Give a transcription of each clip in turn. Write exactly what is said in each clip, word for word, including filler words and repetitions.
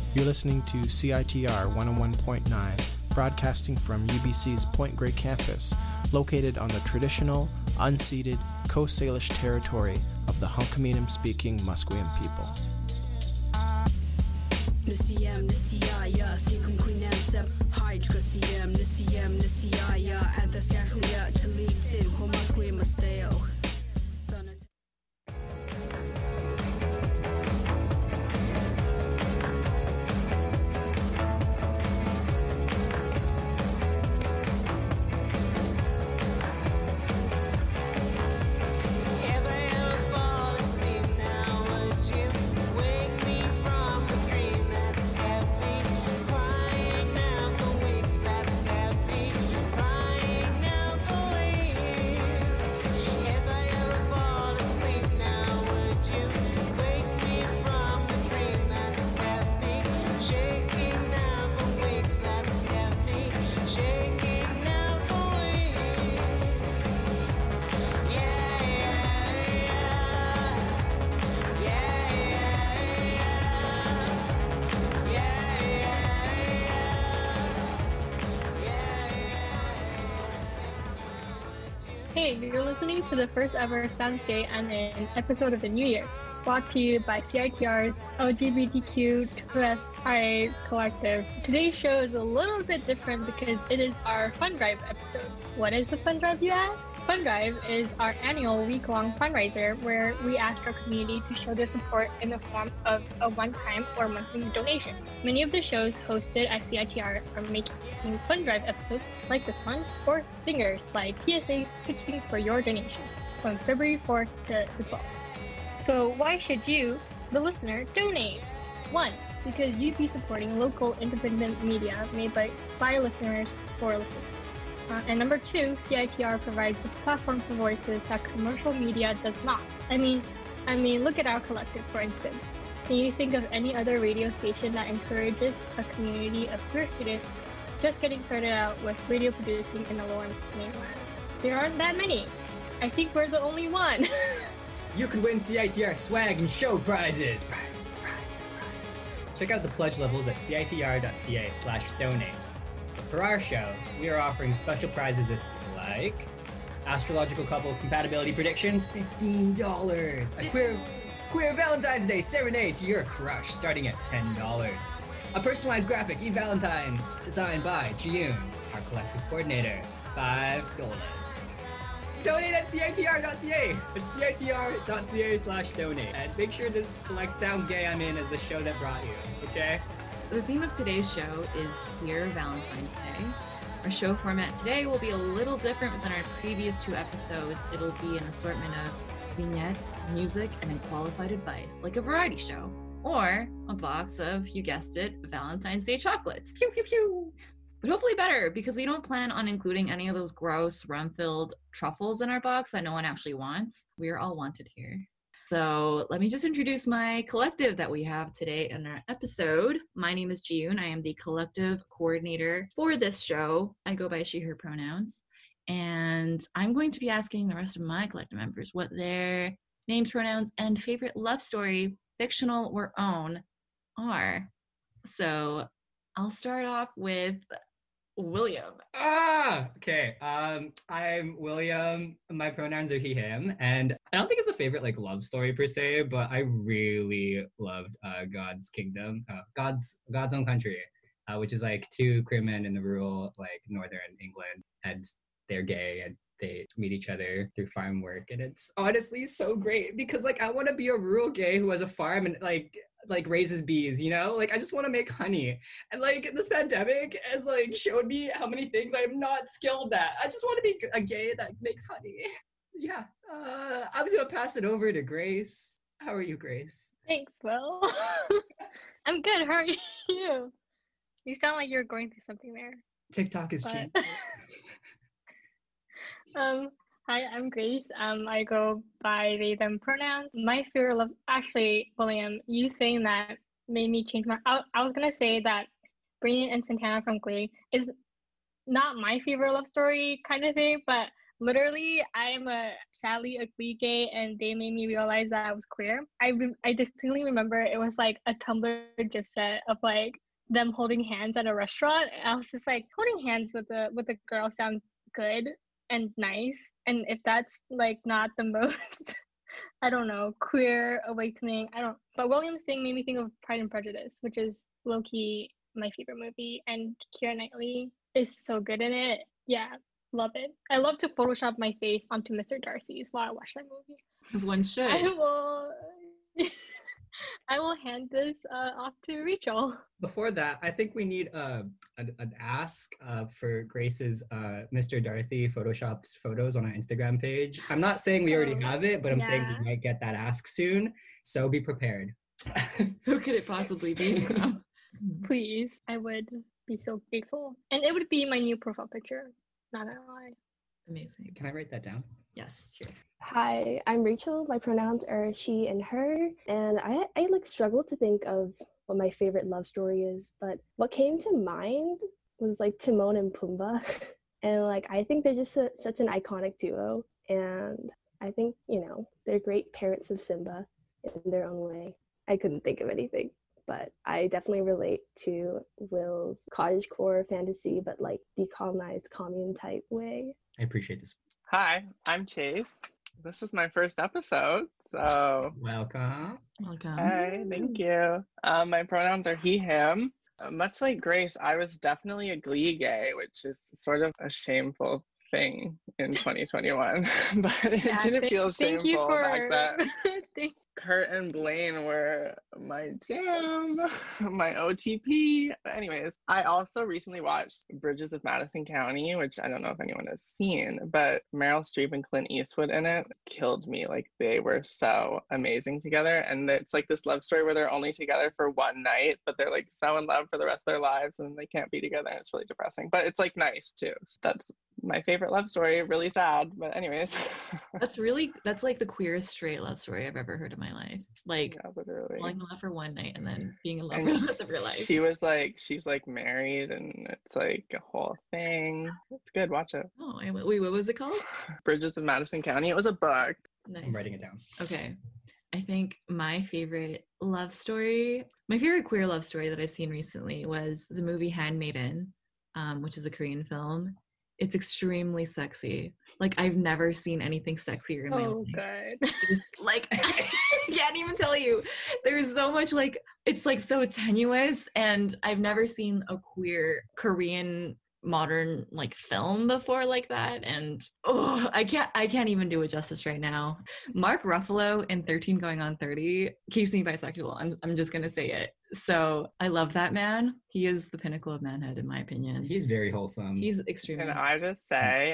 You're listening to C I T R one oh one point nine, broadcasting from U B C's Point Grey campus, located on the traditional, unceded Coast Salish territory of the Hunkaminam-speaking Musqueam people. Nisiyam nisiyaya thikum quinam sep hydrocasiam nisiyam nisiyaya anthasyakhlia talitin homasque masteo. Hey, you're listening to the first ever Soundscape and an episode of the New Year, brought to you by C I T R's L G B T Q plus I collective. Today's show is a little bit different because it is our Fund Drive episode. What is the Fund Drive, you ask? Fund Drive is our annual week-long fundraiser where we ask our community to show their support in the form of a one-time or monthly donation. Many of the shows hosted at C I T R are making Fund Drive episodes like this one, or singers like P S As pitching for your donation from February fourth to the twelfth. So why should you, the listener, donate? One, because you'd be supporting local independent media made by, by listeners for listeners. Uh, and number two, C I T R provides a platform for voices that commercial media does not. I mean, I mean, look at our collective, for instance. Can you think of any other radio station that encourages a community of queer students just getting started out with radio producing in the Lower Mainland? There aren't that many. I think we're the only one. You can win C I T R swag and show prizes. Prizes, prizes, prizes. Check out the pledge levels at citr.ca slash donate. For our show, we are offering special prizes like astrological couple compatibility predictions, fifteen dollars. A queer, queer Valentine's Day serenade to your crush, starting at ten dollars. A personalized graphic e-Valentine designed by Jiyun, our collective coordinator, five dollars. Donate at citr.ca. It's citr.ca slash donate. And make sure to select Sounds Gay I'm In as the show that brought you, okay? The theme of today's show is Queer Valentine's Day. Our show format today will be a little different than our previous two episodes. It'll be an assortment of vignettes, music, and qualified advice, like a variety show. Or a box of, you guessed it, Valentine's Day chocolates. Pew, pew, pew. But hopefully better, because we don't plan on including any of those gross, rum-filled truffles in our box that no one actually wants. We are all wanted here. So let me just introduce my collective that we have today in our episode. My name is Jiyun. I am the collective coordinator for this show. I go by she, her pronouns. And I'm going to be asking the rest of my collective members what their names, pronouns, and favorite love story, fictional or own, are. So I'll start off with William. Ah, okay. Um, I'm William. My pronouns are he, him, and I don't think it's a favorite like love story per se, but I really loved uh, God's Kingdom, uh, God's God's Own Country, uh, which is like two queer men in the rural like northern England, and they're gay and they meet each other through farm work, and it's honestly so great because like I want to be a rural gay who has a farm and like like raises bees, you know, like I just want to make honey. And like this pandemic has like showed me how many things I'm not skilled at. I just want to be a gay that makes honey. Yeah. uh I was gonna pass it over to Grace. How are you, Grace? Thanks, Will. I'm good. How are you? You sound like you're going through something there. TikTok is cheap. But... um Hi, I'm Grace. Um, I go by they, them pronouns. My favorite love, actually, William, you saying that made me change my, I, I was going to say that Brian and Santana from Glee is not my favorite love story kind of thing, but Literally, I'm a sadly a queer gay, and they made me realize that I was queer. I re- I distinctly remember it was like a Tumblr gif set of like them holding hands at a restaurant. I was just like, holding hands with a with a girl sounds good and nice. And if that's like not the most, I don't know, queer awakening, I don't. But William's thing made me think of Pride and Prejudice, which is low key my favorite movie, and Keira Knightley is so good in it. Yeah, love it. I love to Photoshop my face onto Mister Darcy's while I watch that movie. As one should. I will. I will hand this uh, off to Rachel. Before that, I think we need uh, an, an ask uh, for Grace's uh, Mister Darcy photoshopped photos on our Instagram page. I'm not saying we already have it, but I'm Yeah. saying we might get that ask soon. So be prepared. Who could it possibly be from? Please, I would be so grateful. And it would be my new profile picture. Not gonna lie. Amazing. Can I write that down? Yes, sure. Hi, I'm Rachel. My pronouns are she and her, and I I like struggle to think of what my favorite love story is, but what came to mind was like Timon and Pumbaa, and like I think they're just a, such an iconic duo, and I think you know they're great parents of Simba in their own way. I couldn't think of anything, but I definitely relate to Will's cottagecore fantasy, but like decolonized commune type way. I appreciate this. Hi, I'm Chase. This is my first episode, so Welcome. Welcome. hey, thank you. Um, my pronouns are he, him. Uh, much like Grace, I was definitely a Glee gay, which is sort of a shameful thing in twenty twenty-one, but it Yeah, didn't th- feel thank you shameful for back then. thank- Kurt and Blaine were my jam, my O T P. Anyways, I also recently watched Bridges of Madison County, which I don't know if anyone has seen, but Meryl Streep and Clint Eastwood in it killed me. Like, they were so amazing together. And it's like this love story where they're only together for one night, but they're like so in love for the rest of their lives and they can't be together. And it's really depressing, but it's like nice too. That's my favorite love story. Really sad, but anyways. That's really, that's like the queerest straight love story I've ever heard in my life. Like, Yeah, literally. falling in love for one night and then being in love And for the rest of your life. she was like, she's like married and it's like a whole thing. It's good, watch it. Oh, I, wait, what was it called? Bridges of Madison County. It was a book. Nice. I'm writing it down. Okay. I think my favorite love story, my favorite queer love story that I've seen recently was the movie Handmaiden, um, which is a Korean film. It's extremely sexy. Like, I've never seen anything sexier in my Oh, life. good. Like, I can't even tell you. There's so much, like, it's like so tenuous, and I've never seen a queer Korean modern like film before like that, and oh, I can't I can't even do it justice right now. Mark Ruffalo in thirteen Going on thirty keeps me bisexual. I'm I'm just gonna say it. So I love that man. He is the pinnacle of manhood in my opinion. He's very wholesome. He's extremely. Can I just say,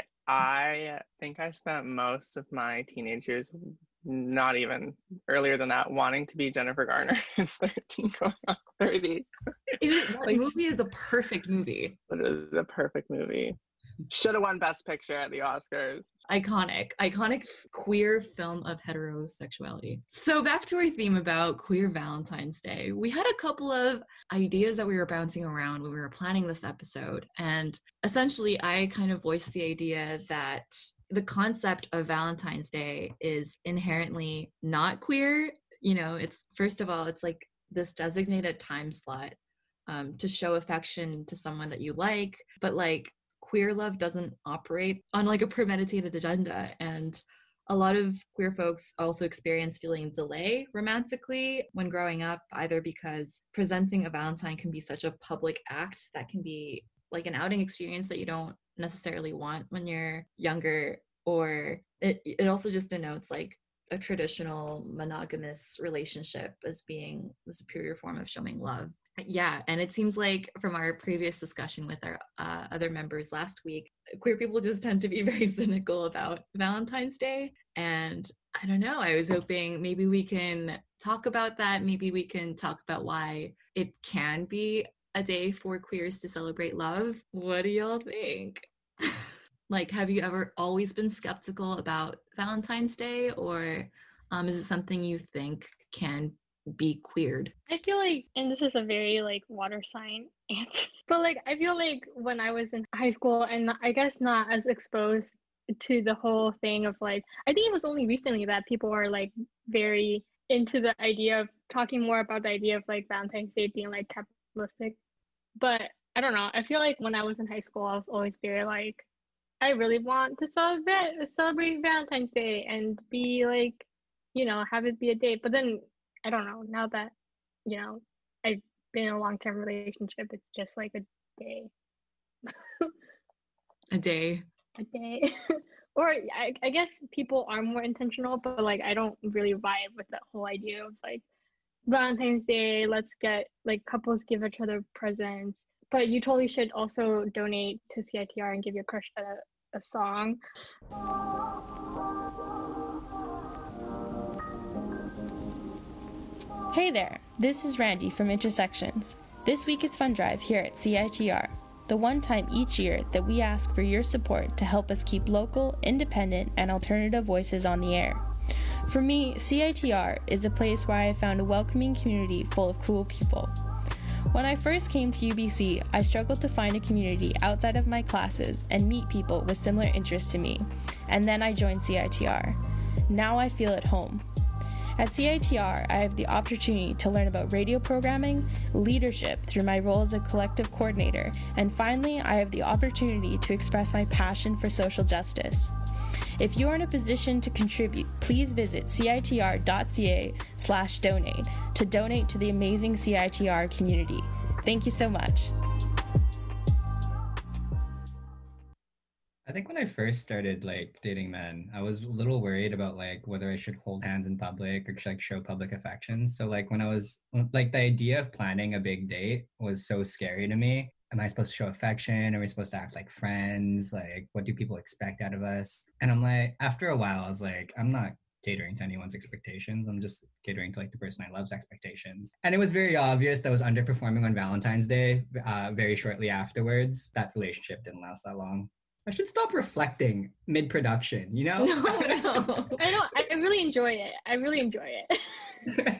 I think I spent most of my teenage years, not even earlier than that, wanting to be Jennifer Garner in thirteen Going on thirty. It is, that Like- movie is the perfect movie. But it was the perfect movie. Should have won Best Picture at the Oscars. Iconic, iconic f- queer film of heterosexuality. So back to our theme about queer Valentine's Day. We had a couple of ideas that we were bouncing around when we were planning this episode. And essentially, I kind of voiced the idea that the concept of Valentine's Day is inherently not queer. You know, it's first of all, it's like this designated time slot um, to show affection to someone that you like, but like queer love doesn't operate on like a premeditated agenda, and a lot of queer folks also experience feeling delay romantically when growing up, either because presenting a Valentine can be such a public act that can be like an outing experience that you don't necessarily want when you're younger, or it, it also just denotes like a traditional monogamous relationship as being the superior form of showing love. Yeah, and it seems like from our previous discussion with our uh, other members last week, queer people just tend to be very cynical about Valentine's Day. And I don't know, I was hoping maybe we can talk about that. Maybe we can talk about why it can be a day for queers to celebrate love. What do y'all think? Like, have you ever always been skeptical about Valentine's Day, or um, is it something you think can be queered? I feel like, and this is a very like water sign answer, but like I feel like when I was in high school and I guess not as exposed to the whole thing of like, I think it was only recently that people are like very into the idea of talking more about the idea of like Valentine's Day being like capitalistic. But I don't know. I feel like when I was in high school, I was always very like, I really want to celebrate celebrate Valentine's Day and be like, you know, have it be a day. But then I don't know. Now that, you know, I've been in a long term relationship, it's just like a day. A day. A day. Or I, I guess people are more intentional, but like I don't really vibe with that whole idea of like Valentine's Day, let's get like couples give each other presents. But you totally should also donate to C I T R and give your crush a, a song. Hey there, this is Randy from Intersections. This week is Fund Drive here at C I T R, the one time each year that we ask for your support to help us keep local, independent, and alternative voices on the air. For me, C I T R is a place where I have found a welcoming community full of cool people. When I first came to U B C, I struggled to find a community outside of my classes and meet people with similar interests to me, and then I joined C I T R. Now I feel at home. At C I T R, I have the opportunity to learn about radio programming, leadership through my role as a collective coordinator, and finally, I have the opportunity to express my passion for social justice. If you are in a position to contribute, please visit citr.ca slash donate to donate to the amazing C I T R community. Thank you so much. I think when I first started like dating men, I was a little worried about like whether I should hold hands in public or like show public affections. So like when I was like the idea of planning a big date was so scary to me. Am I supposed to show affection? Are we supposed to act like friends? Like what do people expect out of us? And I'm like, after a while, I was like, I'm not catering to anyone's expectations. I'm just catering to like the person I love's expectations. And it was very obvious that I was underperforming on Valentine's Day uh, very shortly afterwards. That relationship didn't last that long. I should stop reflecting mid-production, you know? No, no. I know. I really enjoy it. I really enjoy it.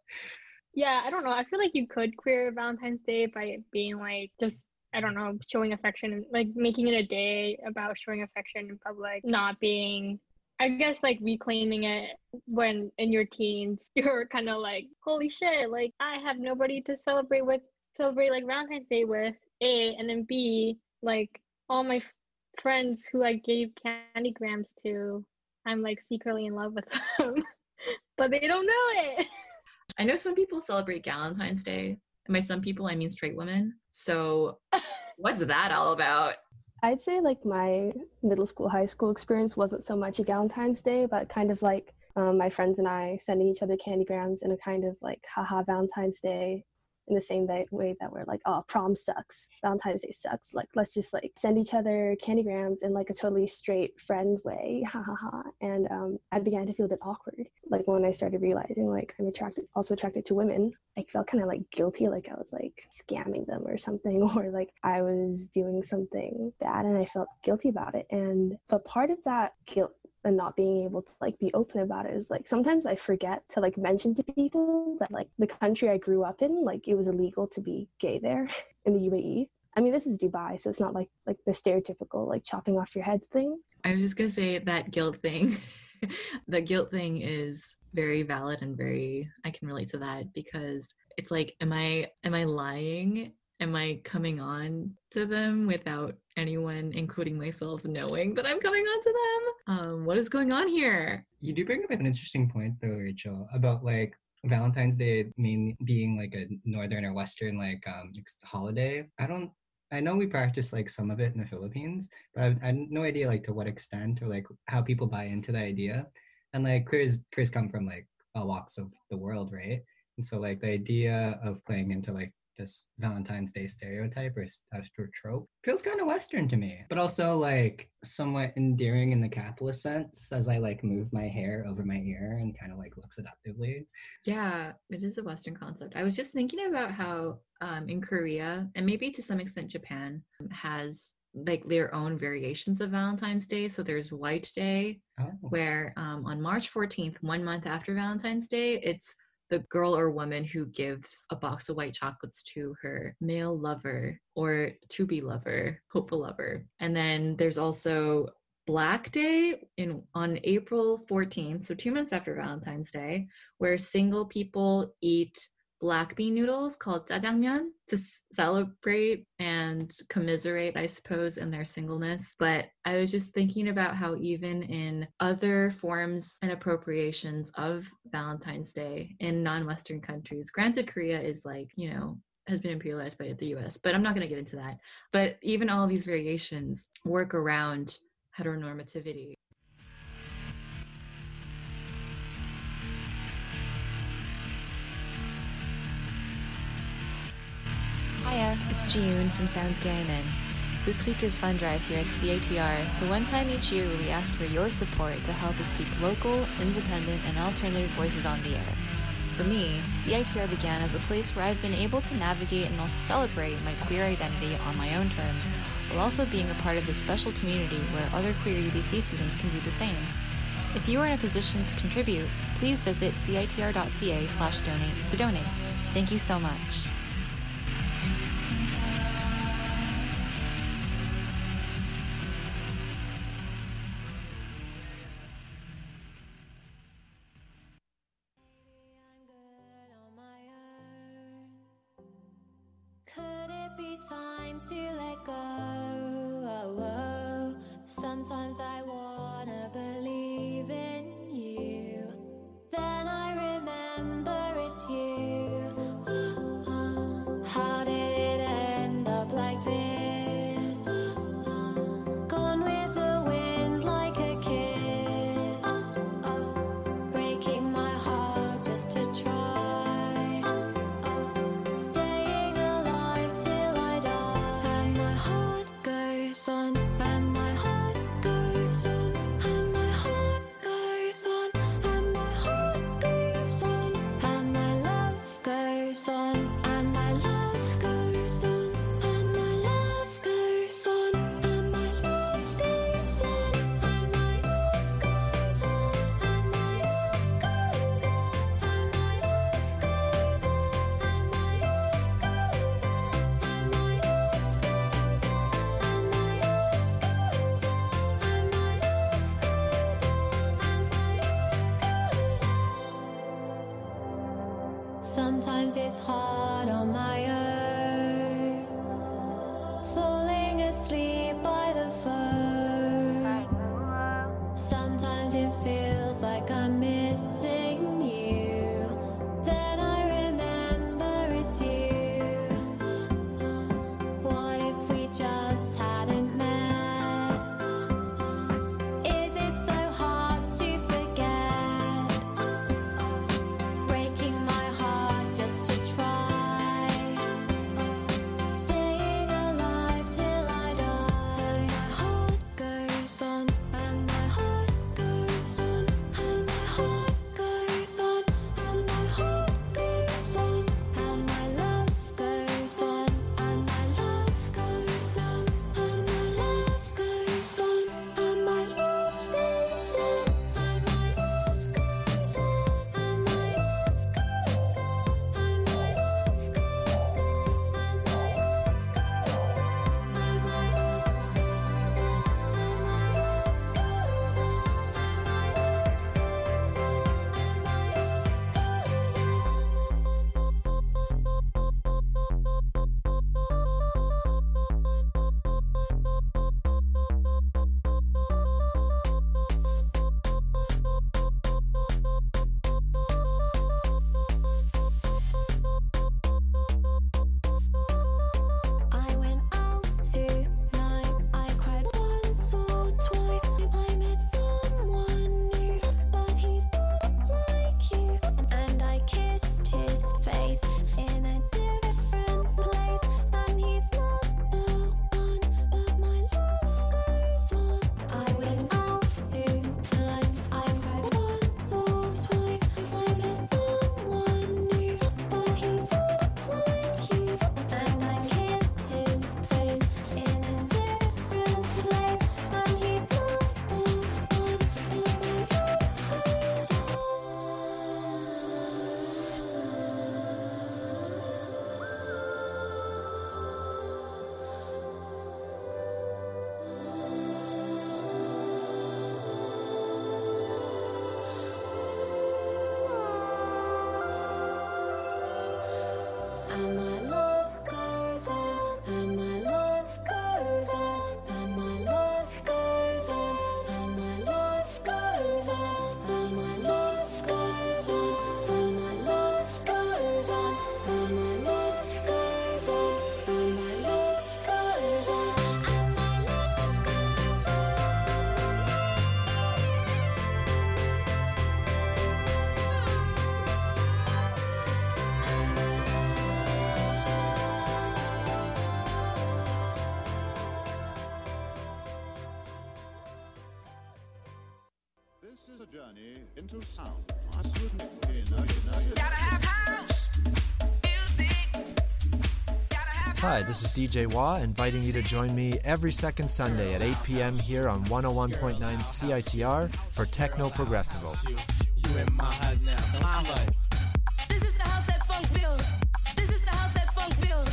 Yeah, I don't know. I feel like you could queer Valentine's Day by being like just, I don't know, showing affection, like making it a day about showing affection in public, not being, I guess, like reclaiming it when in your teens, you're kind of like, holy shit, like I have nobody to celebrate with, celebrate like Valentine's Day with, A, and then B, like all my friends who I gave candygrams to, I'm like secretly in love with them, but they don't know it. I know some people celebrate Galentine's Day. And by some people, I mean straight women. So what's that all about? I'd say like my middle school, high school experience wasn't so much a Galentine's Day, but kind of like um, my friends and I sending each other candygrams in a kind of like, haha, Valentine's Day, in the same way that we're like, oh, prom sucks, Valentine's Day sucks. Like, let's just like send each other candygrams in like a totally straight friend way, ha ha ha. And um, I began to feel a bit awkward. Like when I started realizing like I'm attracted, also attracted to women, I felt kind of like guilty, like I was like scamming them or something, or like I was doing something bad and I felt guilty about it. And, but part of that guilt and not being able to like be open about it is like sometimes I forget to like mention to people that like the country I grew up in, like it was illegal to be gay there in the U A E. I mean, this is Dubai, so it's not like like the stereotypical like chopping off your head thing. I was just gonna say that guilt thing. The guilt thing is very valid and very, I can relate to that because it's like, am I am I lying? Am I coming on to them without anyone, including myself, knowing that I'm coming on to them? Um, what is going on here? You do bring up an interesting point though, Rachel, about like Valentine's Day mean being like a northern or western like um holiday. I don't I know we practice like some of it in the Philippines, but I've, I have no idea like to what extent or like how people buy into the idea. And like queers queers come from like all walks of the world, right? And so like the idea of playing into like this Valentine's Day stereotype or, or trope feels kind of Western to me, but also like somewhat endearing in the capitalist sense as I like move my hair over my ear and kind of like look seductively. Yeah, it is a Western concept. I was just thinking about how um, in Korea and maybe to some extent Japan has like their own variations of Valentine's Day. So there's White Day, oh. where um, on March fourteenth, one month after Valentine's Day, it's the girl or woman who gives a box of white chocolates to her male lover or to-be lover, hopeful lover. And then there's also Black Day in on April fourteenth, so two months after Valentine's Day, where single people eat black bean noodles called jjajangmyeon to celebrate and commiserate, I suppose, in their singleness. But I was just thinking about how even in other forms and appropriations of Valentine's Day in non-Western countries, granted Korea is like, you know, has been imperialized by the U S, but I'm not going to get into that. But even all these variations work around heteronormativity. Hiya, it's Jiyoon from Sounds Gaiman. This week is Fun Drive here at C I T R, the one time each year where we ask for your support to help us keep local, independent, and alternative voices on the air. For me, C I T R began as a place where I've been able to navigate and also celebrate my queer identity on my own terms, while also being a part of this special community where other queer U B C students can do the same. If you are in a position to contribute, please visit citr.ca slash donate to donate. Thank you so much. Could it be time to let go? Oh, oh. Sometimes I wanna believe in you. Then I remember it's you. Oh, oh. How did it end up like this? Oh, gone with the wind like a kiss. Oh, breaking my heart just to try. Sometimes it's hard on my own, falling asleep by the phone. Sometimes it feels like I'm missing you. Then I remember it's you. What if we just hadn't met? Is it so hard to forget? Breaking my heart just to try. journey into sound. You know, you know, you Gotta have house music. Hi, this is D J Wah, inviting you to join me every second Sunday at eight p.m. here on one oh one point nine C I T R for Techno Progressivo. You in my head now. This is the house that funk build. This is the house that funk build.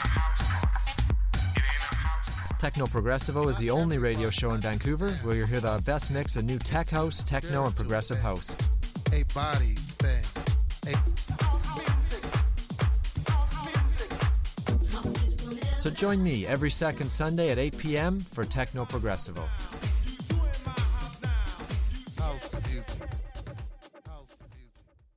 Techno Progressivo is the only radio show in Vancouver where you'll hear the best mix of new tech house, techno, and progressive house. A body thing. A- So join me every second Sunday at eight p.m. for Techno Progressivo. House music. House music.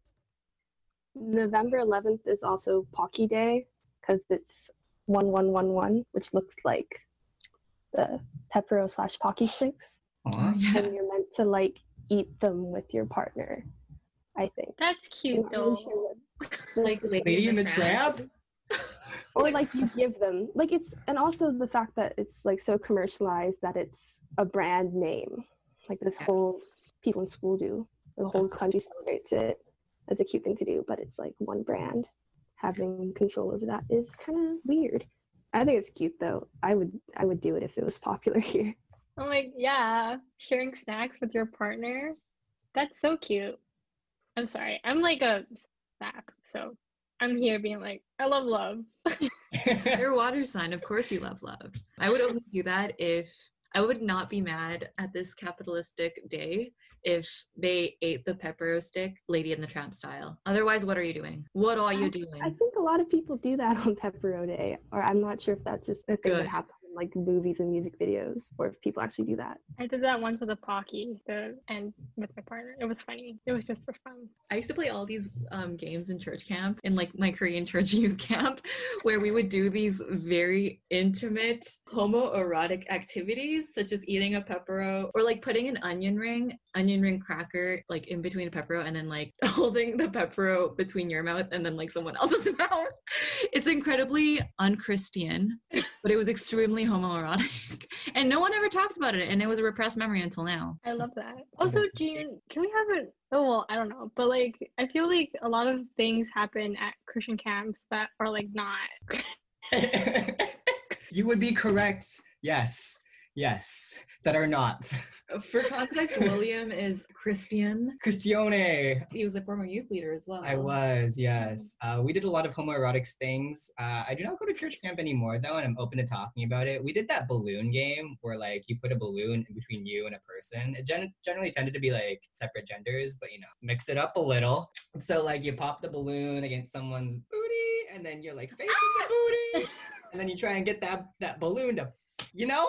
November eleventh is also Pocky Day because it's one one one one, which looks like the Pepero slash Pocky sticks. Aw. And you're meant to like eat them with your partner, I think. That's cute I'm not really though. sure what- Like Lady in the Tramp? or like you give them like it's, and also the fact that it's like so commercialized that it's a brand name, like this whole people in school do, the whole country celebrates it as a cute thing to do, but it's like one brand having control over that is kind of weird. I think it's cute though. I would I would do it if it was popular here. I'm like, yeah, sharing snacks with your partner. That's so cute. I'm sorry. I'm like a snack, so I'm here being like, I love love. You're a water sign. Of course you love love. I would only do that if I would not be mad at this capitalistic day if they ate the Pepero stick Lady in the Tramp style. Otherwise, what are you doing? What are you doing? I think a lot of people do that on Pepero Day, or I'm not sure if that's just a thing Good. that happens in like movies and music videos, or if people actually do that. I did that once with a Pocky, the and with my partner. It was funny. It was just for fun. I used to play all these um, games in church camp, in like my Korean church youth camp, where we would do these very intimate homoerotic activities, such as eating a Pepero or like putting an onion ring, onion ring cracker, like in between a Pepero, and then like holding the Pepero between your mouth and then like someone else's mouth. It's incredibly unchristian, but it was extremely homoerotic, and no one ever talked about it, and it was a repressed memory until now. I love that. Also, June, can we have a oh well, I don't know, but like I feel like a lot of things happen at Christian camps that are like not. You would be correct. Yes. Yes. That are not. For context, William is Christian. Christione. He was a former youth leader as well. I was, yes. Uh, we did a lot of homoerotic things. Uh, I do not go to church camp anymore, though, and I'm open to talking about it. We did that balloon game where, like, you put a balloon in between you and a person. It gen- generally tended to be, like, separate genders, but, you know, mix it up a little. So, like, you pop the balloon against someone's booty, and then you're, like, facing the booty, and then you try and get that, that balloon to, you know?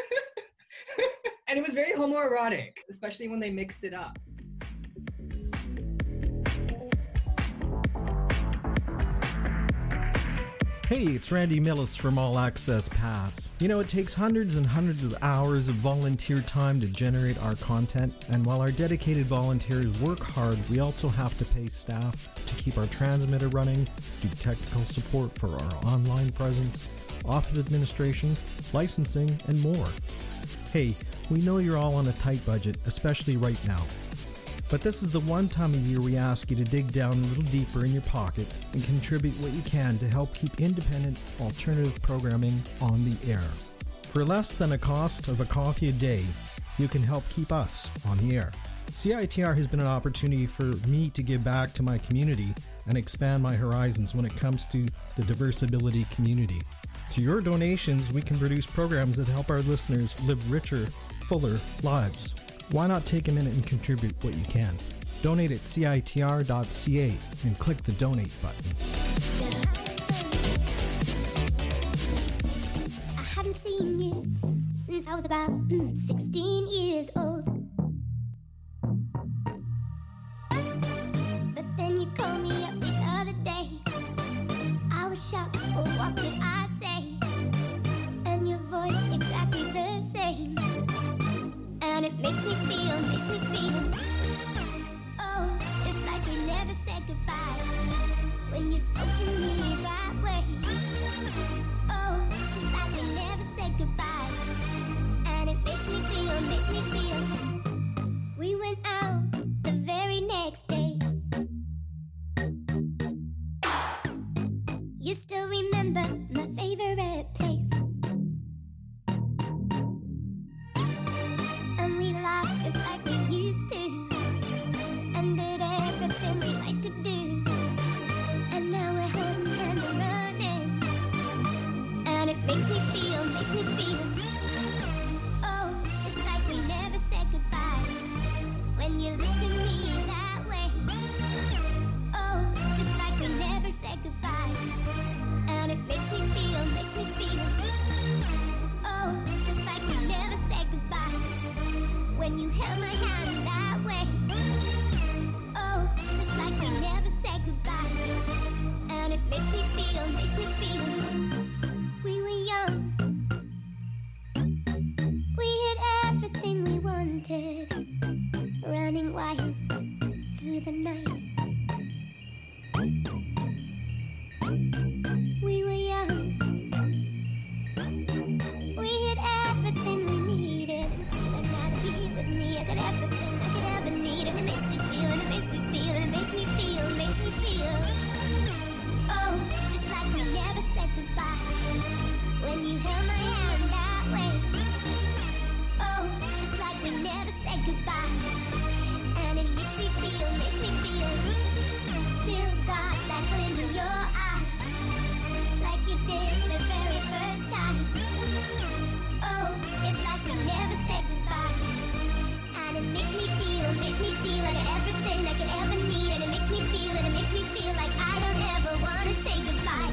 And it was very homoerotic, especially when they mixed it up. Hey, it's Randy Millis from All Access Pass. You know, it takes hundreds and hundreds of hours of volunteer time to generate our content, and while our dedicated volunteers work hard, we also have to pay staff to keep our transmitter running, do technical support for our online presence, office administration, licensing, and more. Hey, we know you're all on a tight budget, especially right now. But this is the one time a year we ask you to dig down a little deeper in your pocket and contribute what you can to help keep independent, alternative programming on the air. For less than a cost of a coffee a day, you can help keep us on the air. C I T R has been an opportunity for me to give back to my community and expand my horizons when it comes to the diverse ability community. Through your donations, we can produce programs that help our listeners live richer, fuller lives. Why not take a minute and contribute what you can? Donate at C I T R dot C A and click the donate button. I haven't seen you since I was about mm, sixteen years old. But then you called me up the other day. I was shocked, oh, what could I say? And your voice exactly the same. And it makes me feel, makes me feel, oh, just like we never said goodbye. When you spoke to me that way, oh, just like we never said goodbye. And it makes me feel, makes me feel. We went out makes me feel, makes me feel. Oh, just like we never said goodbye. When you look at me that way. Oh, just like we never said goodbye. And it makes me feel, makes me feel. Oh, just like we never said goodbye. When you held my hand that way. Oh, just like we never said goodbye. And it makes me feel, makes me feel. We were young. We had everything we wanted. Running wild through the night. We were young. We had everything we needed. And see that now to be with me. I got everything I could ever need. And it makes me feel, and it makes me feel, and it makes me feel, makes me feel. Oh, just like we never said goodbye. When you held my hand that way. Oh, just like we never said goodbye. And it makes me feel, makes me feel. Still got that glint in your eye. Like you did the very first time. Oh, it's like we never said goodbye. And it makes me feel, makes me feel like everything I could ever need. And it makes me feel, and it makes me feel like I don't ever want to say goodbye.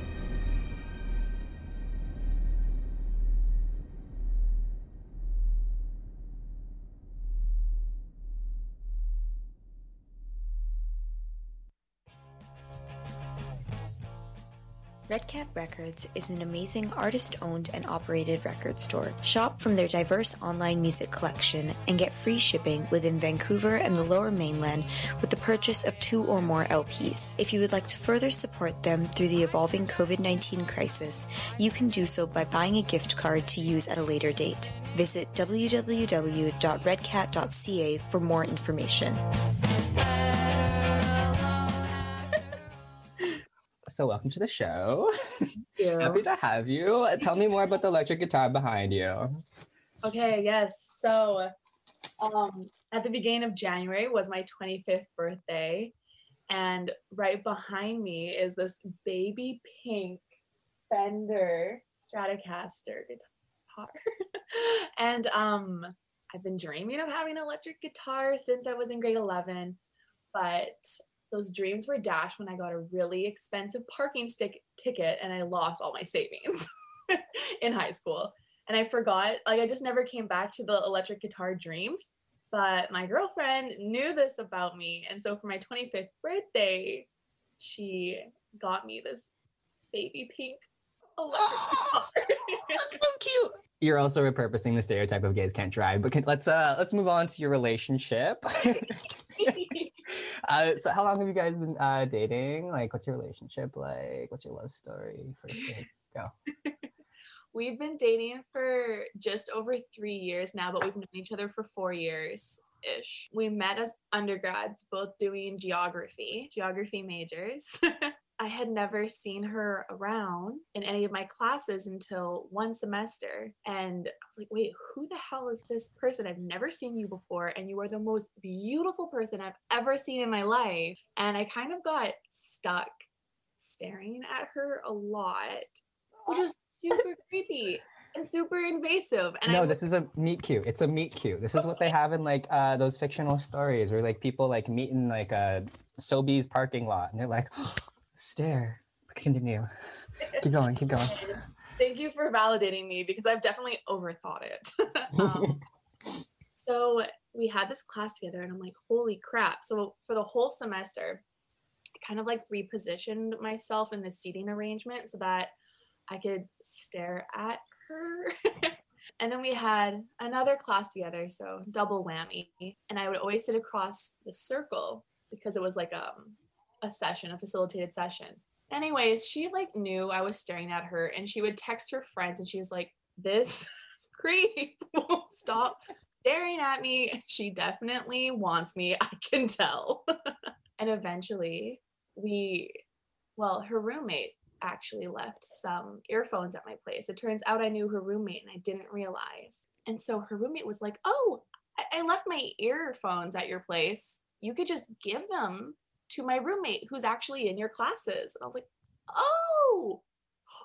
Red Cat Records is an amazing artist-owned and operated record store. Shop from their diverse online music collection and get free shipping within Vancouver and the Lower Mainland with the purchase of two or more L Ps. If you would like to further support them through the evolving covid nineteen crisis, you can do so by buying a gift card to use at a later date. Visit w w w dot red cat dot c a for more information. So welcome to the show. Thank you. Happy to have you. Tell me more about the electric guitar behind you. Okay, yes. So um, at the beginning of January was my twenty-fifth birthday. And right behind me is this baby pink Fender Stratocaster guitar. And um, I've been dreaming of having an electric guitar since I was in grade eleven. But those dreams were dashed when I got a really expensive parking stick ticket and I lost all my savings in high school. And I forgot, like I just never came back to the electric guitar dreams. But my girlfriend knew this about me. And so for my twenty-fifth birthday, she got me this baby pink electric guitar. That's so cute. You're also repurposing the stereotype of gays can't drive, but can, let's uh let's move on to your relationship. uh, so how long have you guys been uh, dating? Like, what's your relationship like? What's your love story? First date, go. We've been dating for just over three years now, but we've known each other for four years-ish. We met as undergrads, both doing geography, geography majors. I had never seen her around in any of my classes until one semester. And I was like, wait, who the hell is this person? I've never seen you before. And you are the most beautiful person I've ever seen in my life. And I kind of got stuck staring at her a lot, which was super creepy and super invasive. And no, I this is a meet cute. It's a meet cute. This is what they have in like uh, those fictional stories where like people like meet in like a Sobeys parking lot and they're like, oh, stare. Continue. Keep going. Keep going. Thank you for validating me because I've definitely overthought it. um, so we had this class together and I'm like, holy crap. So for the whole semester, I kind of like repositioned myself in the seating arrangement so that I could stare at her. And then we had another class together, so double whammy. And I would always sit across the circle because it was like um, a session, a facilitated session. Anyways, she like knew I was staring at her and she would text her friends and she was like, this creep won't stop staring at me. She definitely wants me, I can tell. And eventually we, well, her roommate actually left some earphones at my place. It turns out I knew her roommate and I didn't realize. And so her roommate was like, oh, I, I left my earphones at your place. You could just give them to my roommate who's actually in your classes. And I was like, oh,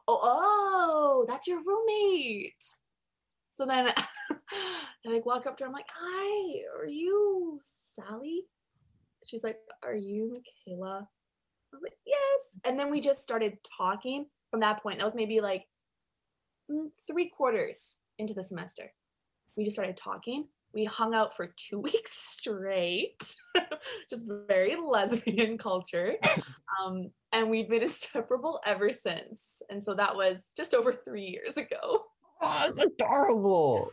oh, oh, that's your roommate. So then I like walk up to her. I'm like, hi, are you Sally? She's like, are you Michaela? I was like, yes. And then we just started talking from that point. That was maybe like three quarters into the semester. We just started talking. We hung out for two weeks straight, just very lesbian culture. Um, and we've been inseparable ever since. And so that was just over three years ago. Oh, that's adorable.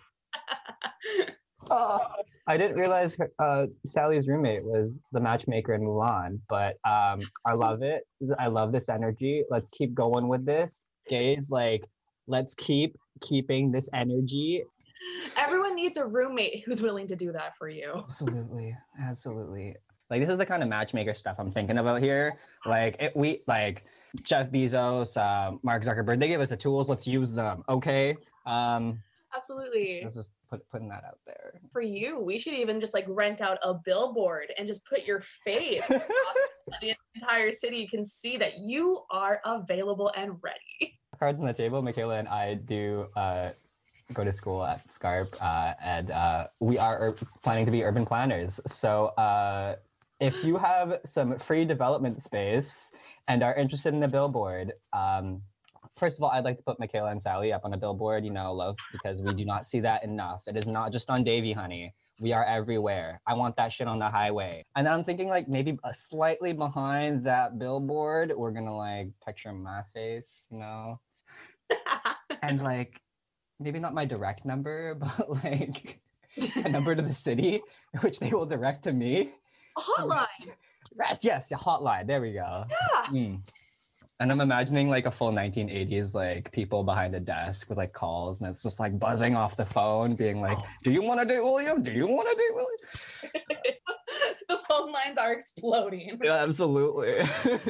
Oh, I didn't realize her, uh, Sally's roommate was the matchmaker in Mulan, but um, I love it. I love this energy. Let's keep going with this. Gays, like, let's keep keeping this energy. Everyone needs a roommate who's willing to do that for you. Absolutely, absolutely. Like, this is the kind of matchmaker stuff I'm thinking about here. Like, it, we like Jeff Bezos, uh, Mark Zuckerberg. They gave us the tools. Let's use them. Okay. Um, Absolutely. Let's just put putting that out there. For you, we should even just like rent out a billboard and just put your face. The entire city can see that you are available and ready. Cards on the table. Michaela and I do. Uh, go to school at SCARP, uh, and uh, we are ur- planning to be urban planners. So uh, if you have some free development space and are interested in a billboard, um, first of all, I'd like to put Michaela and Sally up on a billboard, you know, love, because we do not see that enough. It is not just on Davie, honey. We are everywhere. I want that shit on the highway. And then I'm thinking like maybe a slightly behind that billboard, we're gonna like picture my face, you know? And like, maybe not my direct number, but like a number to the city, which they will direct to me. A hotline. Yes, yes, a hotline. There we go. Yeah. Mm. And I'm imagining like a full nineteen eighties, like people behind a desk with like calls, and it's just like buzzing off the phone, being like, "Do you want to date William? Do you want to date William?" The phone lines are exploding. Yeah, absolutely.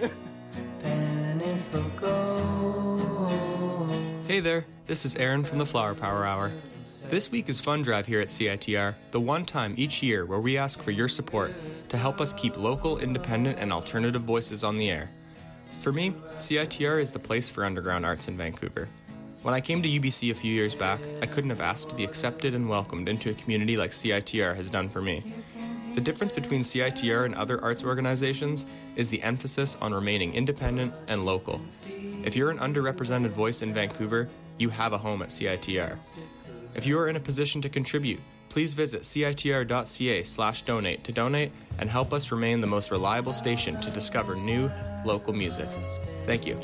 Hey there, this is Aaron from the Flower Power Hour. This week is Fund Drive here at C I T R, the one time each year where we ask for your support to help us keep local, independent, and alternative voices on the air. For me, C I T R is the place for underground arts in Vancouver. When I came to U B C a few years back, I couldn't have asked to be accepted and welcomed into a community like C I T R has done for me. The difference between C I T R and other arts organizations is the emphasis on remaining independent and local. If you're an underrepresented voice in Vancouver, you have a home at C I T R. If you are in a position to contribute, please visit citr.ca slash donate to donate and help us remain the most reliable station to discover new, local music. Thank you.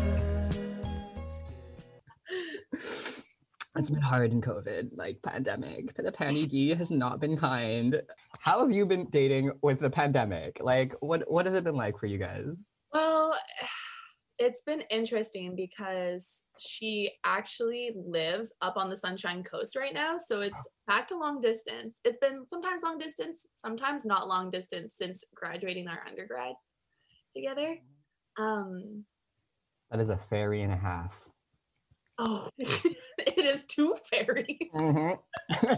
It's been hard in COVID, like pandemic. The pandemic has not been kind. How have you been dating with the pandemic? Like, what what has it been like for you guys? Well, it's been interesting because she actually lives up on the Sunshine Coast right now. So it's back to long distance. It's been sometimes long distance, sometimes not long distance since graduating our undergrad together. Um, That is a ferry and a half. oh, it is two ferries. Mm-hmm.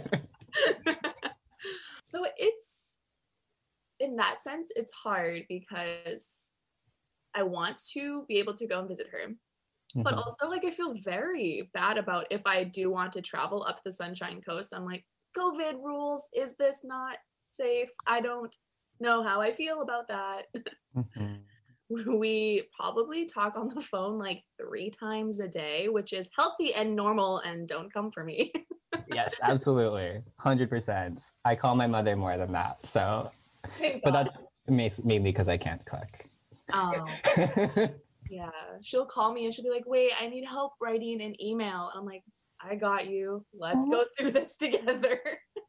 So it's, in that sense, it's hard because I want to be able to go and visit her. Mm-hmm. But also, like, I feel very bad about if I do want to travel up the Sunshine Coast. I'm like, COVID rules, is this not safe? I don't know how I feel about that. Mm-hmm. We probably talk on the phone like three times a day, which is healthy and normal, and don't come for me. Yes, absolutely. one hundred percent. I call my mother more than that. So, but that's mainly because I can't cook. Oh, yeah. She'll call me and she'll be like, wait, I need help writing an email. I'm like, I got you. Let's go through this together.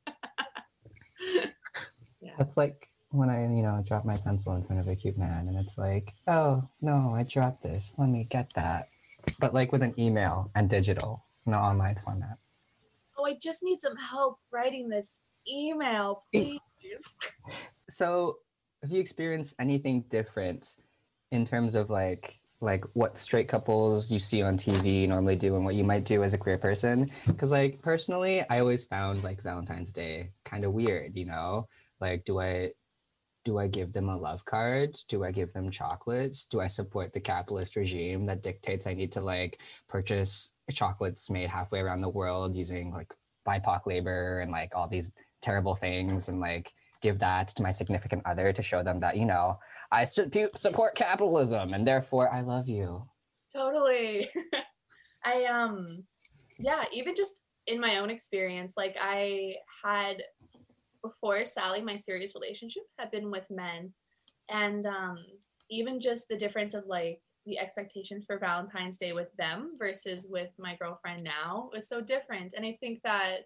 Yeah. That's like when I, you know, drop my pencil in front of a cute man and it's like, oh, no, I dropped this. Let me get that. But like with an email and digital, no online format. Oh, I just need some help writing this email, please. So have you experienced anything different in terms of like like what straight couples you see on T V normally do and what you might do as a queer person? Because like personally, I always found like Valentine's Day kind of weird, you know? Like, do I Do I give them a love card? Do I give them chocolates? Do I support the capitalist regime that dictates I need to like purchase chocolates made halfway around the world using like B I P O C labor and like all these terrible things, and like give that to my significant other to show them that, you know, I su- support capitalism and therefore I love you? Totally. I, um, yeah, even just in my own experience, like I had, before Sally, my serious relationship had been with men. And um, even just the difference of like the expectations for Valentine's Day with them versus with my girlfriend now was so different. And I think that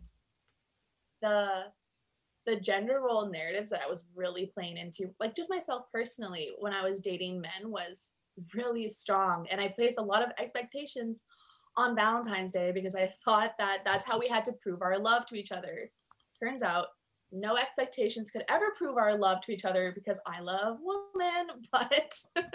the the gender role narratives that I was really playing into, like just myself personally, when I was dating men was really strong. And I placed a lot of expectations on Valentine's Day because I thought that that's how we had to prove our love to each other. Turns out no expectations could ever prove our love to each other because I love women. But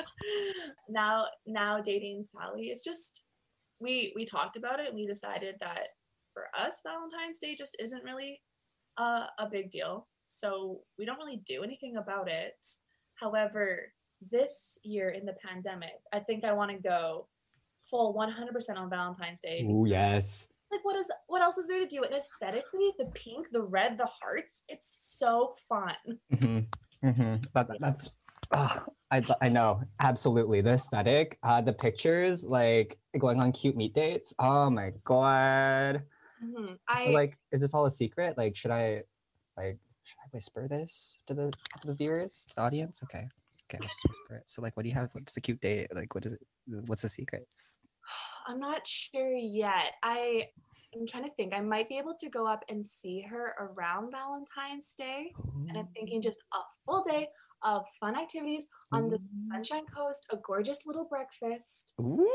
now, now dating Sally, it's just, we, we talked about it and we decided that for us, Valentine's Day just isn't really uh, a big deal. So we don't really do anything about it. However, this year in the pandemic, I think I want to go full one hundred percent on Valentine's Day. Oh, yes. Like, what is what else is there to do? And aesthetically, the pink, the red, the hearts, it's so fun. Mm-hmm. Mm-hmm. That, that's, uh, I, I know, absolutely. The aesthetic, uh, the pictures, like going on cute meet dates. Oh my God. Mm-hmm. So I, like, is this all a secret? Like, should I, like, should I whisper this to the to the viewers, to the audience? Okay, okay, let's just whisper it. So like, what do you have? What's the cute date? Like, what is it? What's the secrets? I'm not sure yet. I I'm trying to think. I might be able to go up and see her around Valentine's Day. Ooh. And I'm thinking just a full day of fun activities on the Sunshine Coast, a gorgeous little breakfast. Ooh.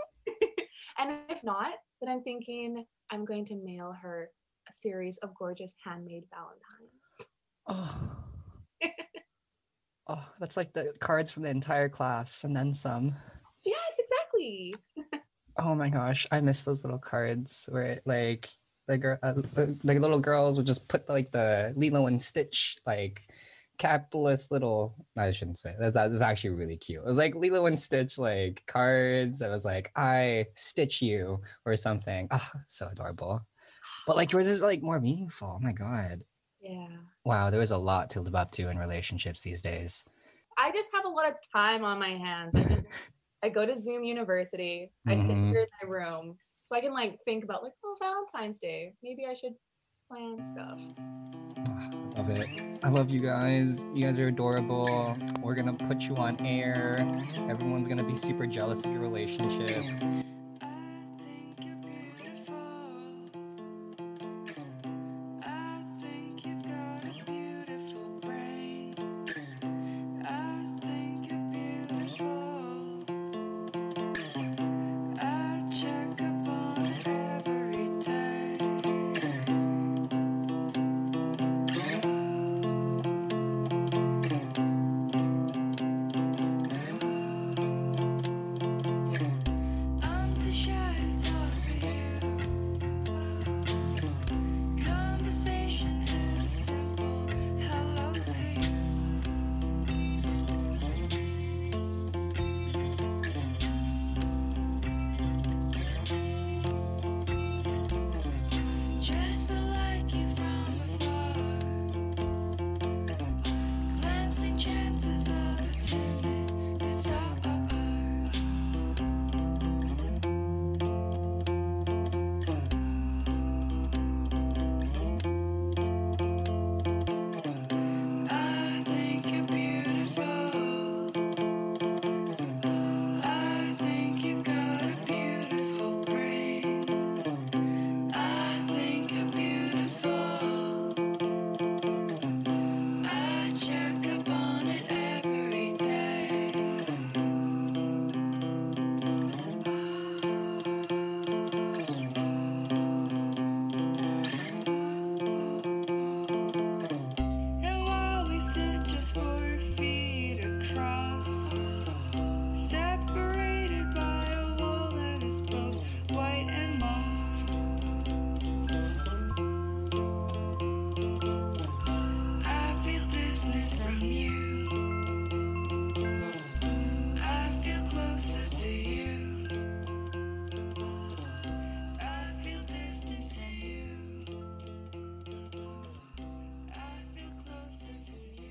And if not, then I'm thinking I'm going to mail her a series of gorgeous handmade Valentines. Oh. Oh, that's like the cards from the entire class and then some. Yes, exactly. Oh my gosh, I miss those little cards where it, like the girl, uh, like little girls would just put like the Lilo and Stitch like capitalist little. I shouldn't say that's that's actually really cute. It was like Lilo and Stitch like cards. That was like I stitch you or something. Ah, oh, so adorable. But like yours is like more meaningful. Oh my God. Yeah. Wow, there is a lot to live up to in relationships these days. I just have a lot of time on my hands. I, just, I go to Zoom University. I sit Mhm. here in my room so I can like think about like, oh, Valentine's Day. Maybe I should plan stuff. I love it. I love you guys. You guys are adorable. We're gonna put you on air. Everyone's gonna be super jealous of your relationship. I'm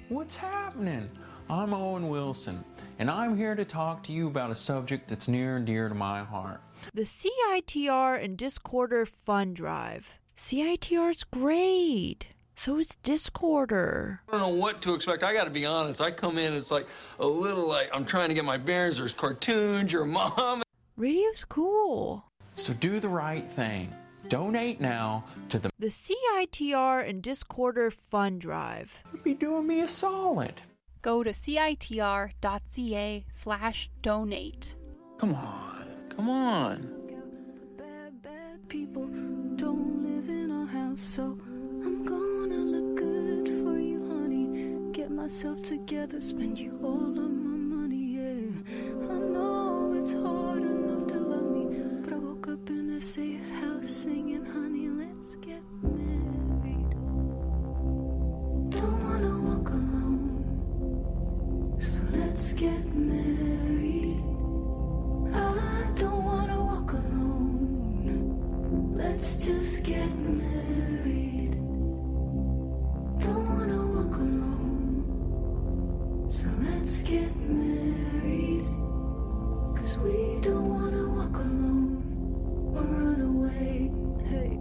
What's happening? I'm Owen Wilson, and I'm here to talk to you about a subject that's near and dear to my heart. The C I T R and Discorder Fun Drive. C I T R's great. So is Discorder. I don't know what to expect. I gotta be honest. I come in, it's like a little like I'm trying to get my bearings. There's cartoons, your mom. Radio's cool. So do the right thing. Donate now to the The C I T R and Discorder Fun Drive. You'd be doing me a solid. Go to citr.ca slash donate. Come on, come on. People don't live in our house, so I'm gonna look good for you, honey. Get myself together, spend you all of my money, yeah. I know it's hard enough to love me, but I woke up in a safe house singing, honey, let's get married. Don't wanna walk alone, so let's get married. I don't wanna walk alone, let's just get married. Don't wanna walk alone, so let's get married. Cause we don't wanna walk alone or run away. Hey,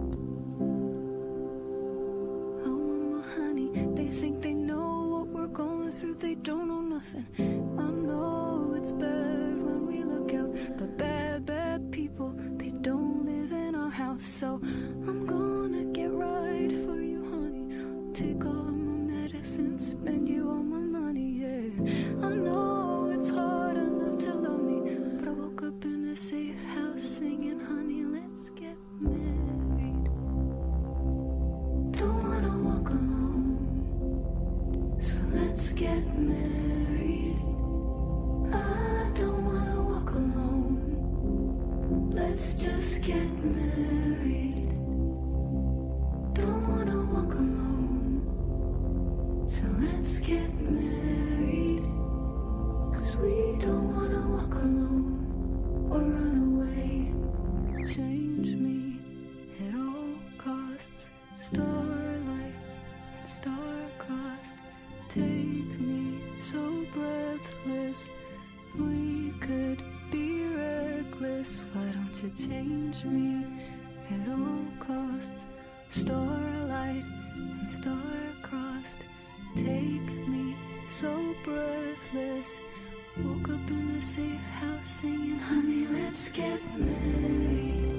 oh my honey, they think they know what we're going through, they don't know nothing. I know it's bad when we look out, but bad, bad people, they don't live in our house. So I'm gonna get right for you, honey. Take all of my medicine, spend you all my money, yeah. I know it's hard enough to love me, but I woke up in a safe house singing, honey, let's get married. Don't wanna walk alone, so let's get married. I don't wanna walk alone, let's just get married. Don't wanna walk alone, so let's get married. Cause we don't wanna walk alone or run away. Change me at all costs, starlight and star-crossed. Take me so breathless, we could be reckless. Why don't you change me at all costs, starlight and star-crossed. Take me so breathless, woke up in a safe house singing, honey, let's get married.